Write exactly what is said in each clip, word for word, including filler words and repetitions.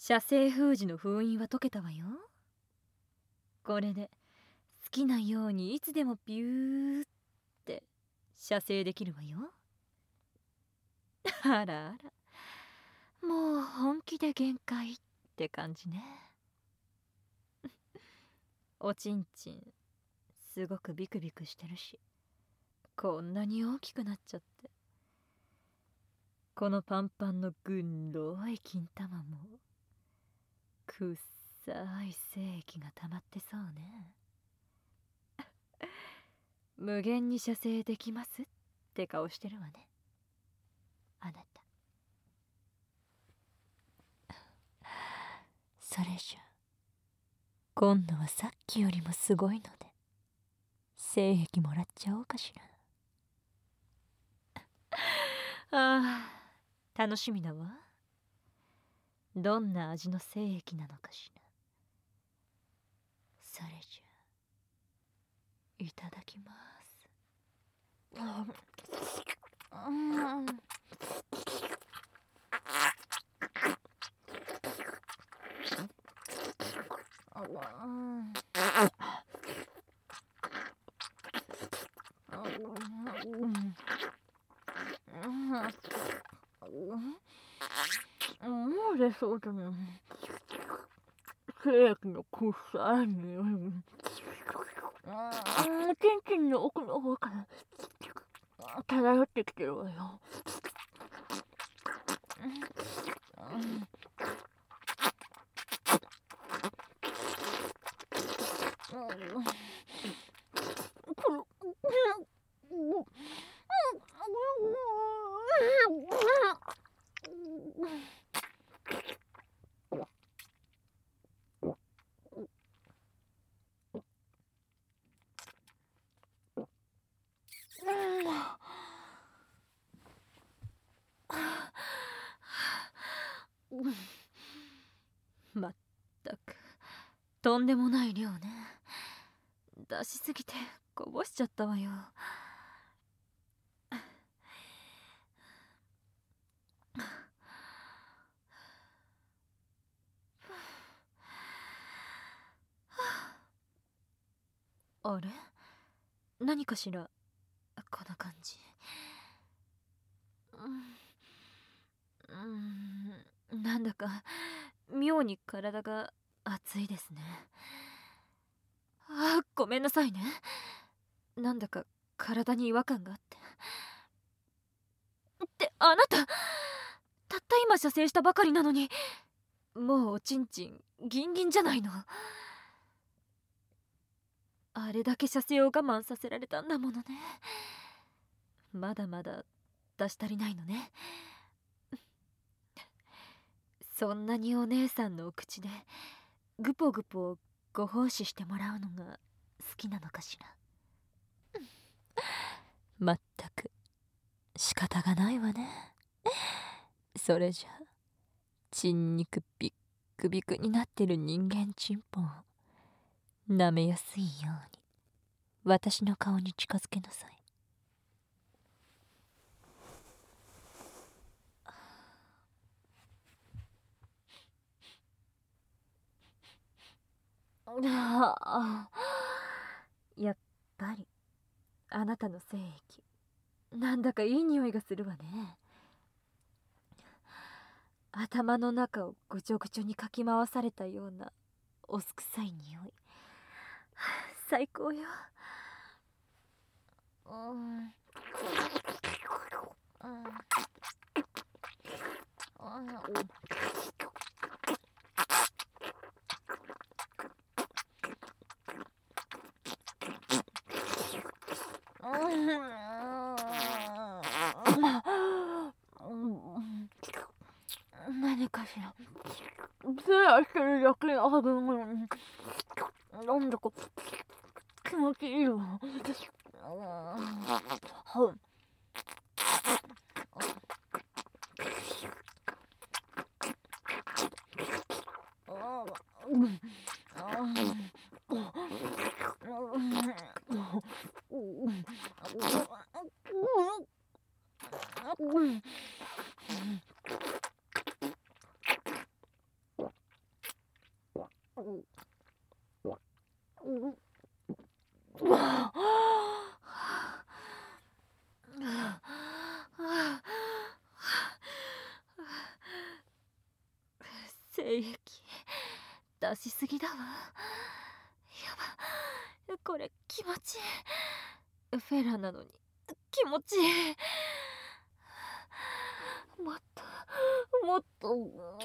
射精封じの封印は解けたわよ。これで好きなようにいつでもピューって射精できるわよ。あらあら、もう本気で限界って感じね。おちんちんすごくビクビクしてるし、こんなに大きくなっちゃって、このパンパンのぐんろい金玉もくっさい精液が溜まってそうね。無限に射精できますって顔してるわね、あなた。それじゃ今度はさっきよりもすごいので精液もらっちゃおうかしら。ああ、楽しみだわ。どんな味の精液なのかしら。それじゃいただきます。うん、もう出そうだね。精液の臭い匂い。ちんちんの奥の方から漂ってきてるわよ。まったくとんでもない量ね。出しすぎてこぼしちゃったわよ。あれ、何かしらこの感じ。うん、なんだか妙に体が熱いですね。あ、ごめんなさいね。なんだか体に違和感があって。ってあなた、たった今射精したばかりなのにもうおちんちんギンギンじゃないの。あれだけ射精を我慢させられたんだものね。まだまだ出し足りないのね。そんなにお姉さんのお口でグポグポご奉仕してもらうのが好きなのかしら。まったく仕方がないわね。それじゃちん肉ビックビクになってる人間チンポを舐めやすいように私の顔に近づけなさい。やっぱりあなたの精液なんだかいい匂いがするわね。頭の中をぐちょぐちょにかき回されたようなおすくさい匂い。最高よ。うん、うん、何かしらシェアしてるだけあるのになんだか気持ちいいわ。はい精液出しすぎだわ。やば、これ気持ちいい。フェラなのに気持ちいい。もっともっと。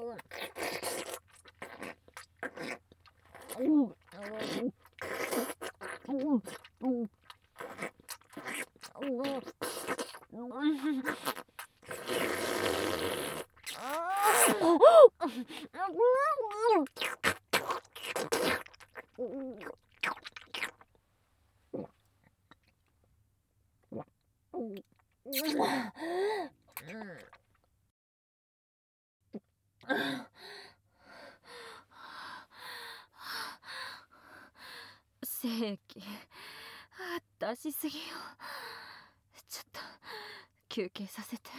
精液出しすぎよ。ちょっと休憩させて。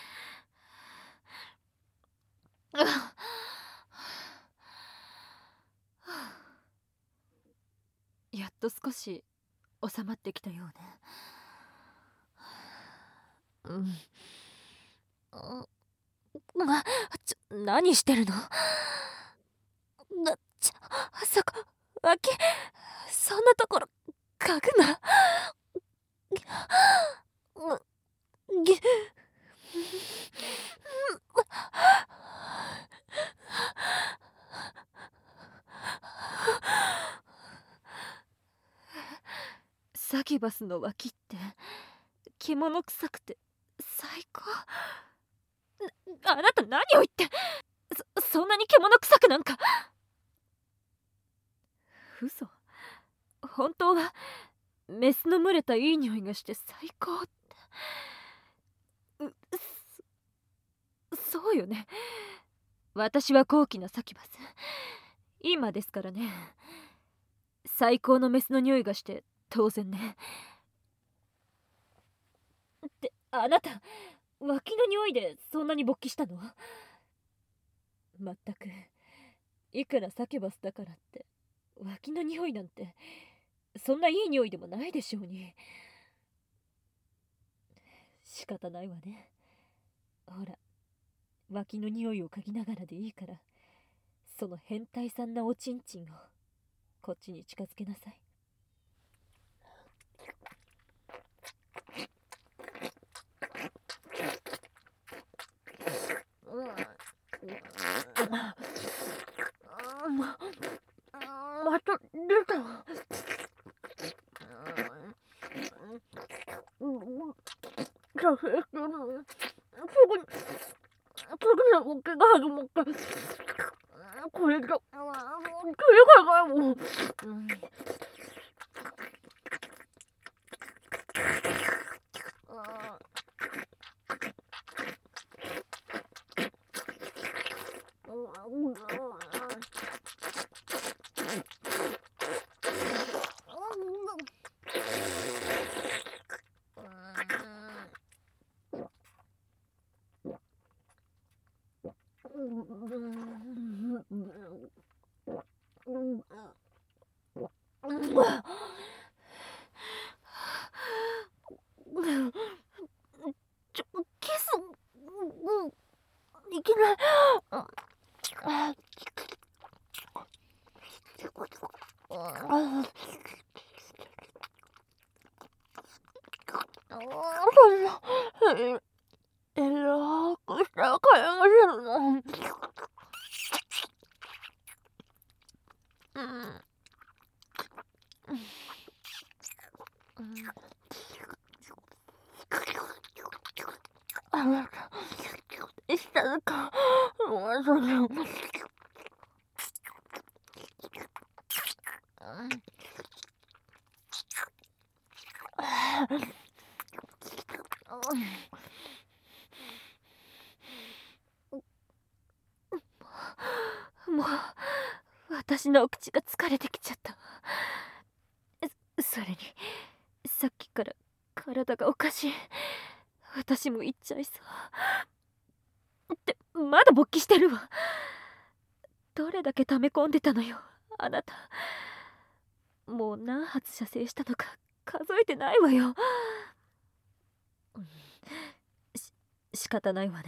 やっと少し収まってきたようね。うん。あ、ちょ、何してるの？な、ちょ、そこ、脇、そんなところ、嗅ぐな。ぎ、サキバスの脇って獣臭くて最高。な、あなた何を言って、そ、そんなに獣臭くなんか。嘘。本当はメスの蒸れたいい匂いがして最高って。う、そ、そうよね。私は高貴なサキバス。今ですからね。最高のメスの匂いがして当然ね。ってあなた、脇の匂いでそんなに勃起したの？まったく、いくらサキュバスだからって脇の匂いなんてそんないい匂いでもないでしょうに。仕方ないわね。ほら、脇の匂いを嗅ぎながらでいいから、その変態さんなおちんちんをこっちに近づけなさい。また出た。さすがすぐにすぐに動きが始まった。これじゃ切りがないもん。ちょ、キス、いけない。えらくしたら買えませんの。あなた、したのか。もうそれを。もう私のお口が疲れてきちゃった。それにさっきから体がおかしい。私も行っちゃいそうって。まだ勃起してるわ。どれだけ溜め込んでたのよ、 あなたもう何発射精したのか数えてないわよ。し仕方ないわね。